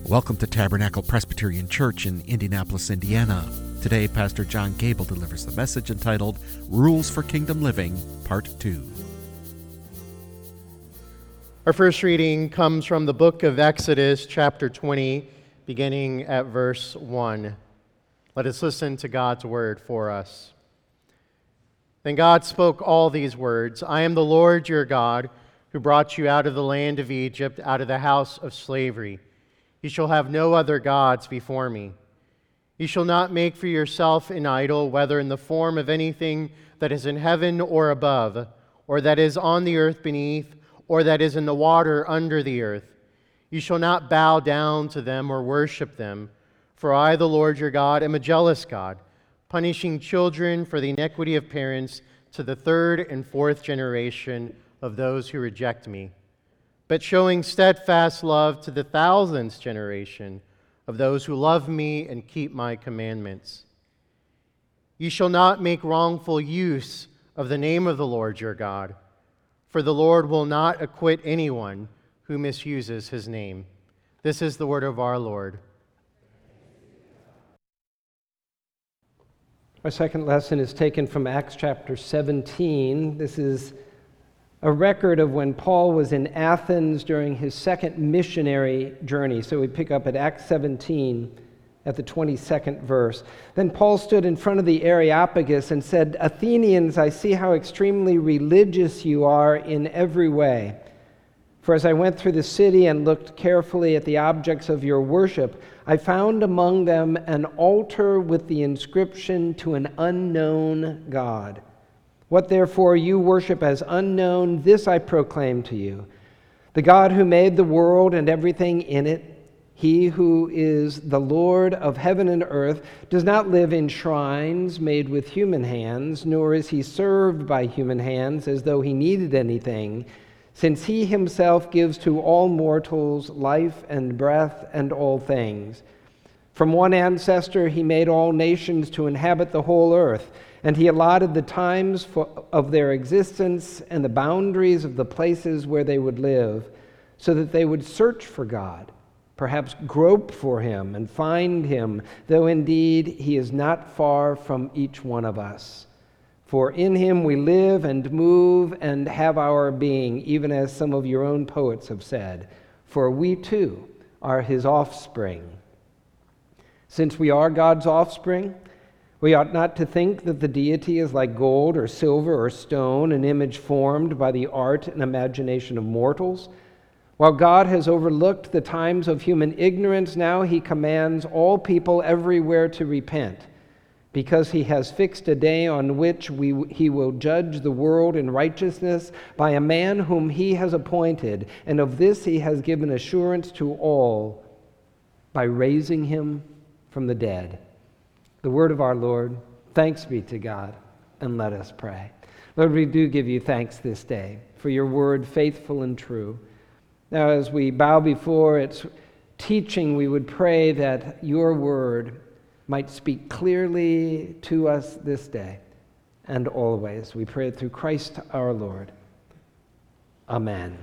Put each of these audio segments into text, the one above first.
Welcome to Tabernacle Presbyterian Church in Indianapolis, Indiana. Today, Pastor John Gable delivers the message entitled Rules for Kingdom Living, Part 2. Our first reading comes from the book of Exodus, chapter 20, beginning at verse 1. Let us listen to God's word for us. Then God spoke all these words, I am the Lord your God, who brought you out of the land of Egypt, out of the house of slavery. You shall have no other gods before me. You shall not make for yourself an idol, whether in the form of anything that is in heaven or above, or that is on the earth beneath, or that is in the water under the earth. You shall not bow down to them or worship them, for I, the Lord your God, am a jealous God, punishing children for the iniquity of parents to the third and fourth generation of those who reject me, but showing steadfast love to the thousandth generation of those who love me and keep my commandments. You shall not make wrongful use of the name of the Lord your God, for the Lord will not acquit anyone who misuses his name. This is the word of our Lord. Our second lesson is taken from Acts chapter 17. This is a record of when Paul was in Athens during his second missionary journey. So we pick up at Acts 17 at the 22nd verse. Then Paul stood in front of the Areopagus and said, Athenians, I see how extremely religious you are in every way. For as I went through the city and looked carefully at the objects of your worship, I found among them an altar with the inscription to an unknown God. What therefore you worship as unknown, this I proclaim to you. The God who made the world and everything in it, he who is the Lord of heaven and earth, does not live in shrines made with human hands, nor is he served by human hands as though he needed anything, since he himself gives to all mortals life and breath and all things. From one ancestor he made all nations to inhabit the whole earth, and he allotted the times of their existence and the boundaries of the places where they would live, so that they would search for God, perhaps grope for him and find him, though indeed he is not far from each one of us. For in him we live and move and have our being, even as some of your own poets have said, for we too are his offspring. Since we are God's offspring, we ought not to think that the deity is like gold or silver or stone, an image formed by the art and imagination of mortals. While God has overlooked the times of human ignorance, now he commands all people everywhere to repent, because he has fixed a day on which he will judge the world in righteousness by a man whom he has appointed, and of this he has given assurance to all by raising him from the dead. The word of our Lord. Thanks be to God, and let us pray. Lord, we do give you thanks this day for your word, faithful and true. Now, as we bow before its teaching, we would pray that your word might speak clearly to us this day and always. We pray it through Christ our Lord. Amen.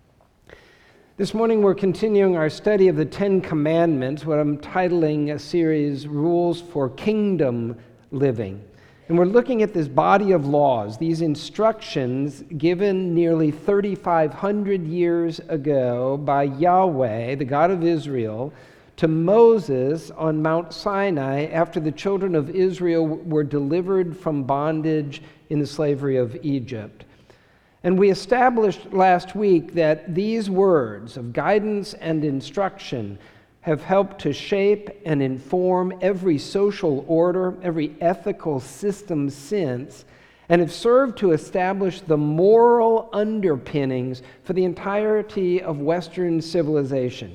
This morning we're continuing our study of the Ten Commandments, what I'm titling a series, Rules for Kingdom Living. And we're looking at this body of laws, these instructions given nearly 3,500 years ago by Yahweh, the God of Israel, to Moses on Mount Sinai after the children of Israel were delivered from bondage in the slavery of Egypt. And we established last week that these words of guidance and instruction have helped to shape and inform every social order, every ethical system since, and have served to establish the moral underpinnings for the entirety of Western civilization.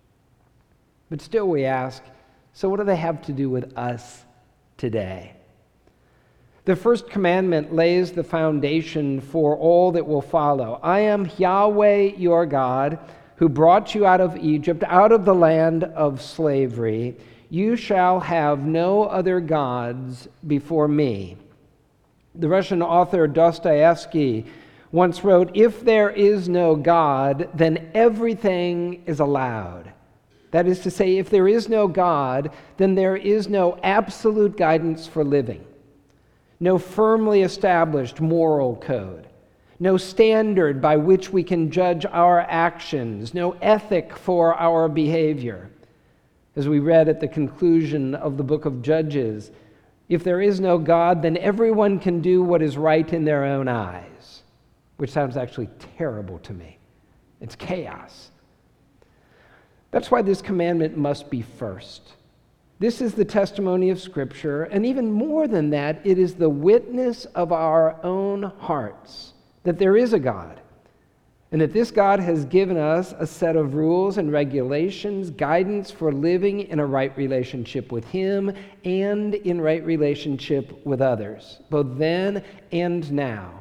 But still we ask, so what do they have to do with us today? The first commandment lays the foundation for all that will follow. I am Yahweh your God, who brought you out of Egypt, out of the land of slavery. You shall have no other gods before me. The Russian author Dostoevsky once wrote, if there is no God, then everything is allowed. That is to say, if there is no God, then there is no absolute guidance for living, no firmly established moral code, no standard by which we can judge our actions, no ethic for our behavior. As we read at the conclusion of the book of Judges, if there is no God, then everyone can do what is right in their own eyes, which sounds actually terrible to me. It's chaos. That's why this commandment must be first. This is the testimony of Scripture, and even more than that, it is the witness of our own hearts that there is a God, and that this God has given us a set of rules and regulations, guidance for living in a right relationship with Him and in right relationship with others, both then and now.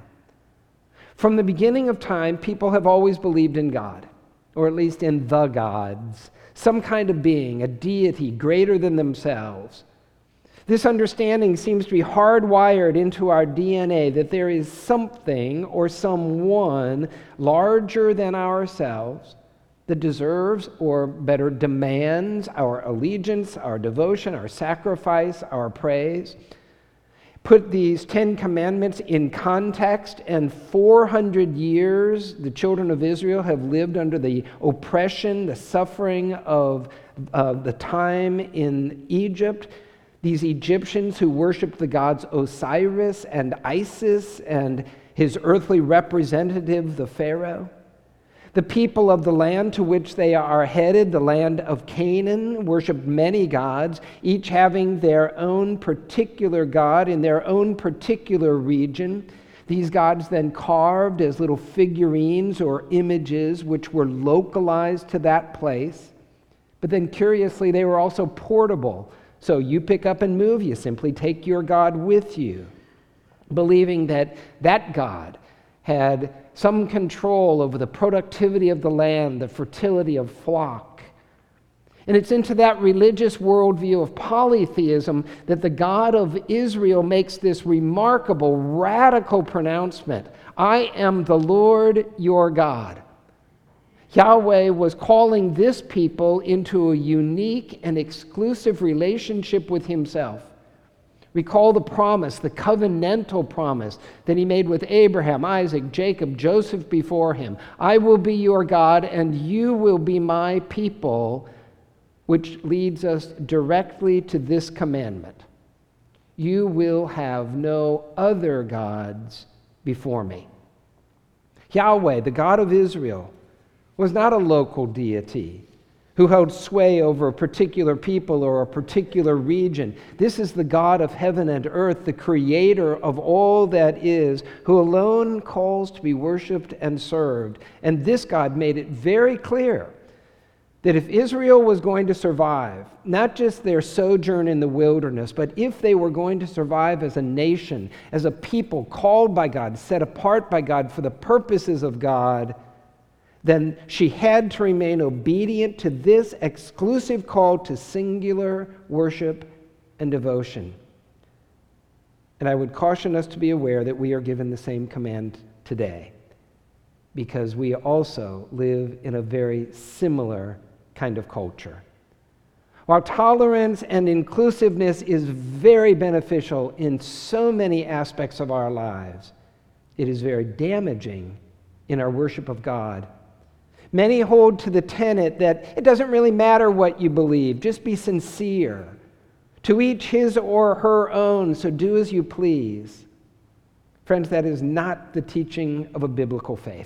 From the beginning of time, people have always believed in God, or at least in the gods, some kind of being, a deity greater than themselves. This understanding seems to be hardwired into our DNA, that there is something or someone larger than ourselves that deserves, or better demands, our allegiance, our devotion, our sacrifice, our praise. Put these 10 commandments in context, and 400 years the children of Israel have lived under the oppression, the suffering of the time in Egypt. These Egyptians who worshiped the gods Osiris and Isis and his earthly representative, the Pharaoh. The people of the land to which they are headed, the land of Canaan, worshiped many gods, each having their own particular god in their own particular region. These gods then carved as little figurines or images which were localized to that place. But then curiously, they were also portable. So you pick up and move, you simply take your god with you, believing that that god had some control over the productivity of the land, the fertility of flock. And it's into that religious worldview of polytheism that the God of Israel makes this remarkable, radical pronouncement: I am the Lord your God. Yahweh was calling this people into a unique and exclusive relationship with himself. Recall the promise, the covenantal promise that he made with Abraham, Isaac, Jacob, Joseph before him. I will be your God and you will be my people, which leads us directly to this commandment. You will have no other gods before me. Yahweh, the God of Israel, was not a local deity who held sway over a particular people or a particular region. This is the God of heaven and earth, the creator of all that is, who alone calls to be worshiped and served. And this God made it very clear that if Israel was going to survive, not just their sojourn in the wilderness, but if they were going to survive as a nation, as a people called by God, set apart by God for the purposes of God, then she had to remain obedient to this exclusive call to singular worship and devotion. And I would caution us to be aware that we are given the same command today, because we also live in a very similar kind of culture. While tolerance and inclusiveness is very beneficial in so many aspects of our lives, it is very damaging in our worship of God. Many hold to the tenet that it doesn't really matter what you believe, just be sincere. To each his or her own, so do as you please. Friends, that is not the teaching of a biblical faith.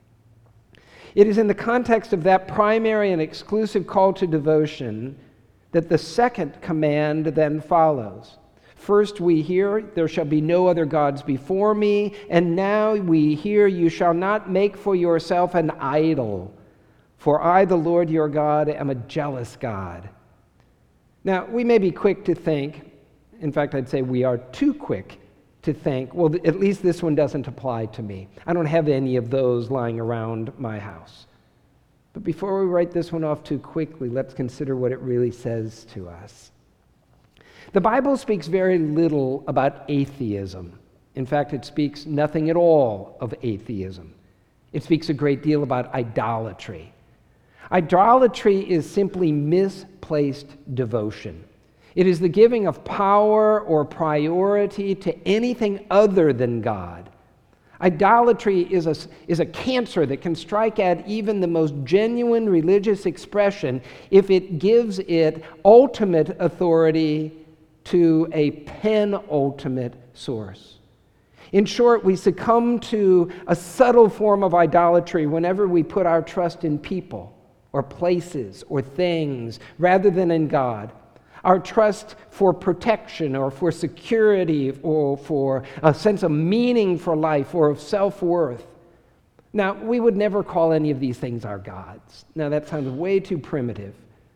It is in the context of that primary and exclusive call to devotion that the second command then follows. First we hear, there shall be no other gods before me, and now we hear, you shall not make for yourself an idol, for I, the Lord your God, am a jealous God. Now, we may be quick to think, in fact, I'd say we are too quick to think, well, at least this one doesn't apply to me. I don't have any of those lying around my house. But before we write this one off too quickly, let's consider what it really says to us. The Bible speaks very little about atheism. In fact, it speaks nothing at all of atheism. It speaks a great deal about idolatry. Idolatry is simply misplaced devotion. It is the giving of power or priority to anything other than God. Idolatry is a cancer that can strike at even the most genuine religious expression if it gives it ultimate authority to a penultimate source. In short, we succumb to a subtle form of idolatry whenever we put our trust in people or places or things rather than in God. Our trust for protection or for security or for a sense of meaning for life or of self-worth. Now, we would never call any of these things our gods. Now, that sounds way too primitive.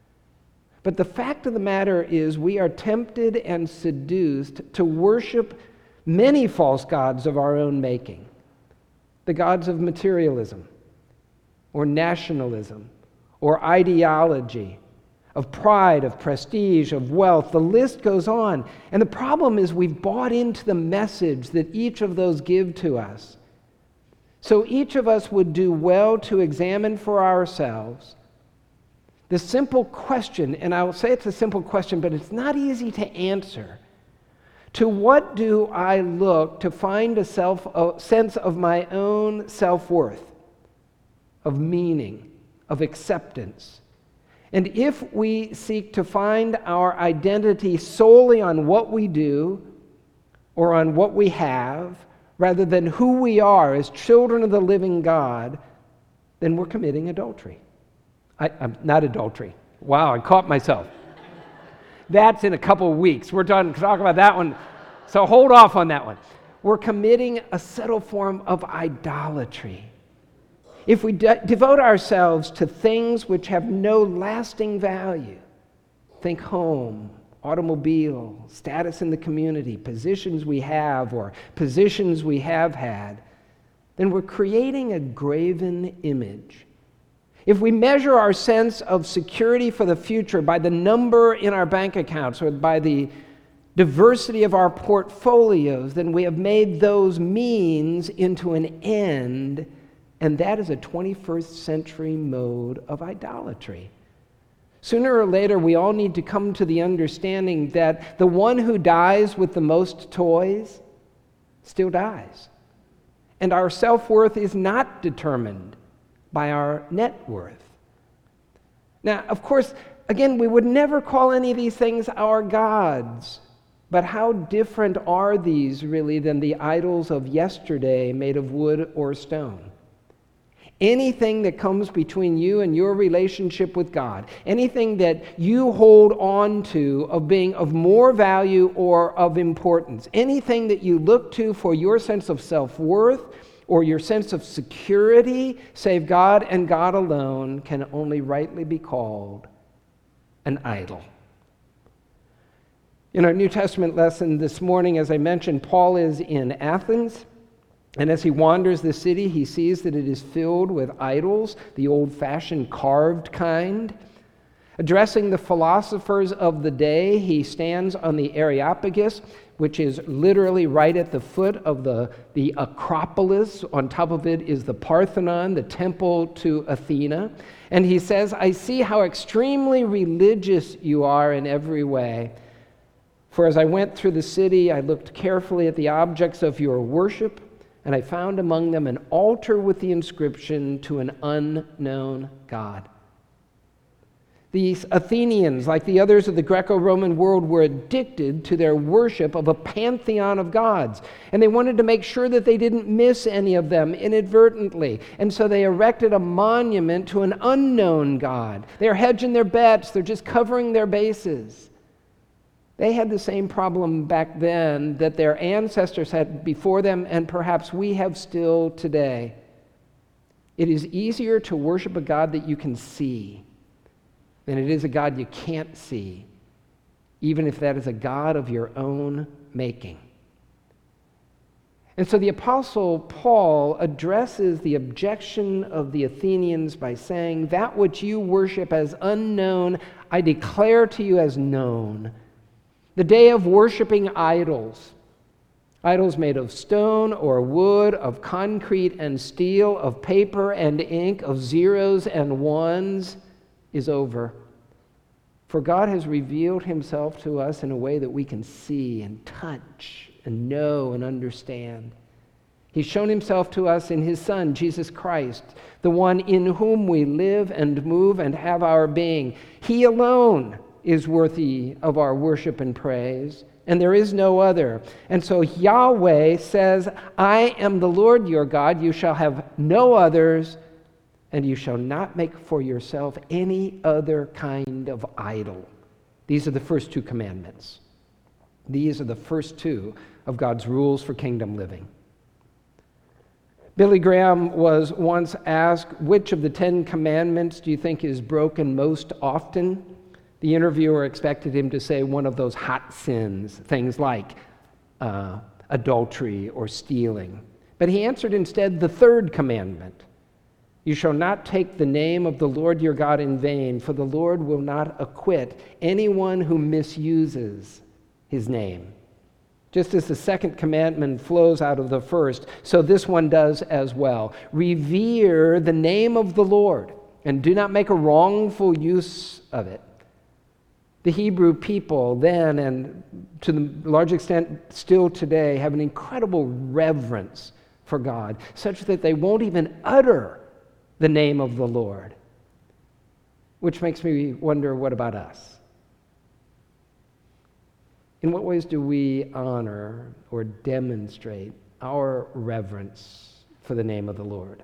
But the fact of the matter is we are tempted and seduced to worship many false gods of our own making. The gods of materialism or nationalism or ideology, of pride, of prestige, of wealth. The list goes on. And the problem is we've bought into the message that each of those give to us. So each of us would do well to examine for ourselves the simple question, and I will say it's a simple question, but it's not easy to answer. To what do I look to find a sense of my own self-worth, of meaning, of acceptance? And if we seek to find our identity solely on what we do or on what we have, rather than who we are as children of the living God, then we're committing adultery. I'm not adultery. Wow, I caught myself. That's in a couple of weeks. We're done talking about that one. So hold off on that one. We're committing a subtle form of idolatry. If we devote ourselves to things which have no lasting value, think home, automobile, status in the community, positions we have or positions we have had, then we're creating a graven image. If we measure our sense of security for the future by the number in our bank accounts or by the diversity of our portfolios, then we have made those means into an end. And that is a 21st century mode of idolatry. Sooner or later, we all need to come to the understanding that the one who dies with the most toys still dies. And our self-worth is not determined by our net worth. Now, of course, again, we would never call any of these things our gods. But how different are these really than the idols of yesterday made of wood or stone? Anything that comes between you and your relationship with God, anything that you hold on to of being of more value or of importance, anything that you look to for your sense of self-worth or your sense of security, save God and God alone, can only rightly be called an idol. In our New Testament lesson this morning, as I mentioned, Paul is in Athens. And as he wanders the city, he sees that it is filled with idols, the old-fashioned carved kind. Addressing the philosophers of the day, he stands on the Areopagus, which is literally right at the foot of the Acropolis. On top of it is the Parthenon, the temple to Athena. And he says, "I see how extremely religious you are in every way. For as I went through the city, I looked carefully at the objects of your worship, and I found among them an altar with the inscription, 'To an unknown God.'" These Athenians, like the others of the Greco-Roman world, were addicted to their worship of a pantheon of gods, and they wanted to make sure that they didn't miss any of them inadvertently. And so they erected a monument to an unknown God. They're hedging their bets, they're just covering their bases. They had the same problem back then that their ancestors had before them, and perhaps we have still today. It is easier to worship a God that you can see than it is a God you can't see, even if that is a God of your own making. And so the Apostle Paul addresses the objection of the Athenians by saying, "That which you worship as unknown, I declare to you as known." The day of worshiping idols, Idols made of stone or wood, of concrete and steel, of paper and ink, of zeros and ones is over. For God has revealed himself to us in a way that we can see and touch and know and understand. He's shown himself to us in his Son, Jesus Christ, the one in whom we live and move and have our being. He alone is worthy of our worship and praise, and there is no other. And so Yahweh says, I am the Lord your God. You shall have no others, and you shall not make for yourself any other kind of idol. These are the first two commandments. These are the first two of God's rules for kingdom living. Billy Graham was once asked, which of the 10 commandments do you think is broken most often? The interviewer expected him to say one of those hot sins, things like adultery or stealing. But he answered instead the third commandment. You shall not take the name of the Lord your God in vain, for the Lord will not acquit anyone who misuses his name. Just as the second commandment flows out of the first, so this one does as well. Revere the name of the Lord, and do not make a wrongful use of it. The Hebrew people then, and to the large extent still today, have an incredible reverence for God, such that they won't even utter the name of the Lord. Which makes me wonder, what about us? In what ways do we honor or demonstrate our reverence for the name of the Lord?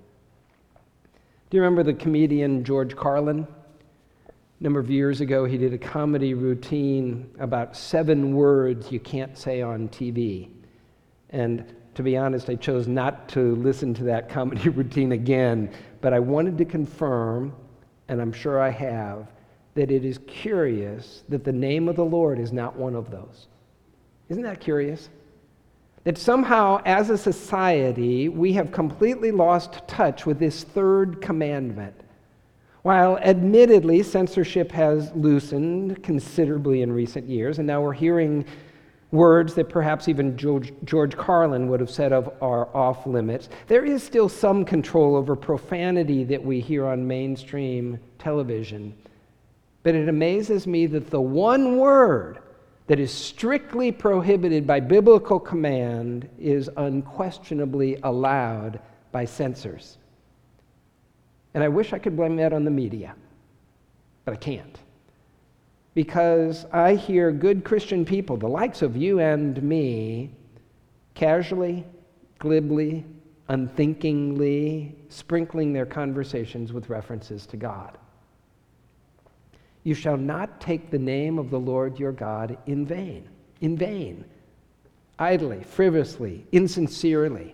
Do you remember the comedian George Carlin? A number of years ago, he did a comedy routine about 7 words you can't say on TV. And to be honest, I chose not to listen to that comedy routine again, but I wanted to confirm, and I'm sure I have, that it is curious that the name of the Lord is not one of those. Isn't that curious? That somehow, as a society, we have completely lost touch with this third commandment. While admittedly censorship has loosened considerably in recent years, and now we're hearing words that perhaps even George Carlin would have said are off limits, there is still some control over profanity that we hear on mainstream television. But it amazes me that the one word that is strictly prohibited by biblical command is unquestionably allowed by censors. And I wish I could blame that on the media, but I can't. Because I hear good Christian people, the likes of you and me, casually, glibly, unthinkingly sprinkling their conversations with references to God. You shall not take the name of the Lord your God in vain, idly, frivolously, insincerely.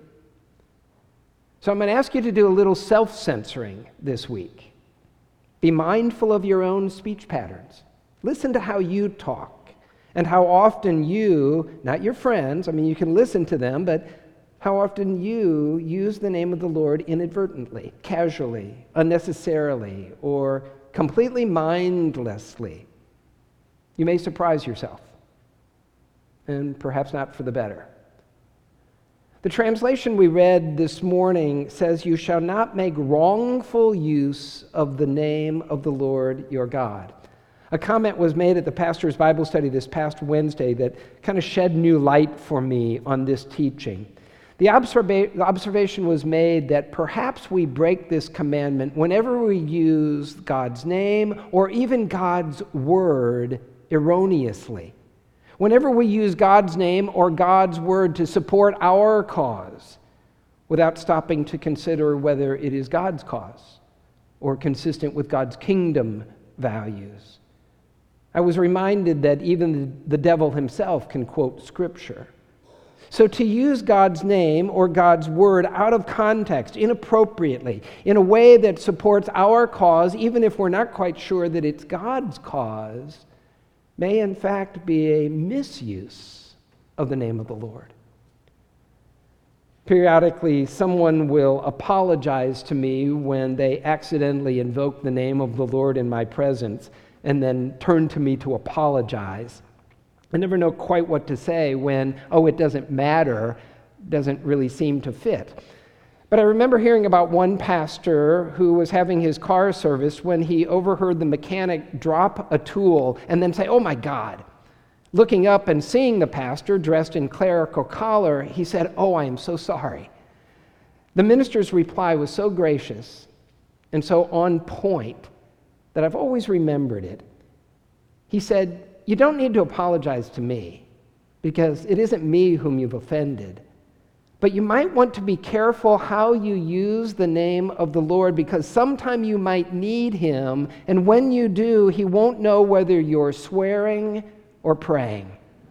So I'm going to ask you to do a little self-censoring this week. Be mindful of your own speech patterns. Listen to how you talk and how often you, not your friends, I mean, you can listen to them, but how often you use the name of the Lord inadvertently, casually, unnecessarily, or completely mindlessly. You may surprise yourself, and perhaps not for the better. The translation we read this morning says, you shall not make wrongful use of the name of the Lord your God. A comment was made at the pastor's Bible study this past Wednesday that kind of shed new light for me on this teaching. The observation was made that perhaps we break this commandment whenever we use God's name or even God's word erroneously. Whenever we use God's name or God's word to support our cause without stopping to consider whether it is God's cause or consistent with God's kingdom values. I was reminded that even the devil himself can quote Scripture. So to use God's name or God's word out of context, inappropriately, in a way that supports our cause, even if we're not quite sure that it's God's cause, may in fact be a misuse of the name of the Lord. Periodically, someone will apologize to me when they accidentally invoke the name of the Lord in my presence and then turn to me to apologize. I never know quite what to say when, oh, it doesn't matter, doesn't really seem to fit. But I remember hearing about one pastor who was having his car serviced when he overheard the mechanic drop a tool and then say, "Oh my God." Looking up and seeing the pastor dressed in clerical collar, he said, "Oh, I am so sorry." The minister's reply was so gracious and so on point that I've always remembered it. He said, "You don't need to apologize to me because it isn't me whom you've offended. But you might want to be careful how you use the name of the Lord because sometime you might need him, and when you do, he won't know whether you're swearing or praying."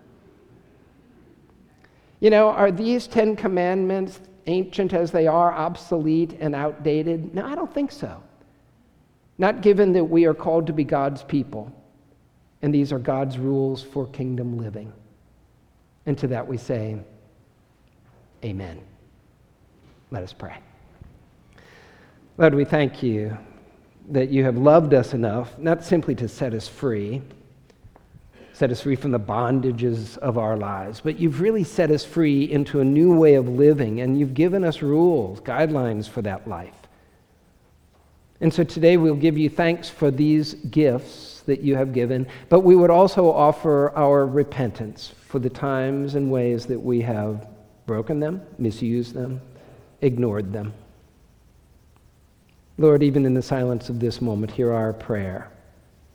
You know, are these 10 commandments, ancient as they are, obsolete and outdated? No, I don't think so. Not given that we are called to be God's people, and these are God's rules for kingdom living. And to that we say, amen. Let us pray. Lord, we thank you that you have loved us enough, not simply to set us free from the bondages of our lives, but you've really set us free into a new way of living, and you've given us rules, guidelines for that life. And so today we'll give you thanks for these gifts that you have given, but we would also offer our repentance for the times and ways that we have broken them, misused them, ignored them. Lord, even in the silence of this moment, hear our prayer,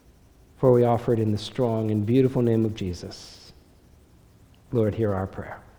for we offer it in the strong and beautiful name of Jesus. Lord, hear our prayer.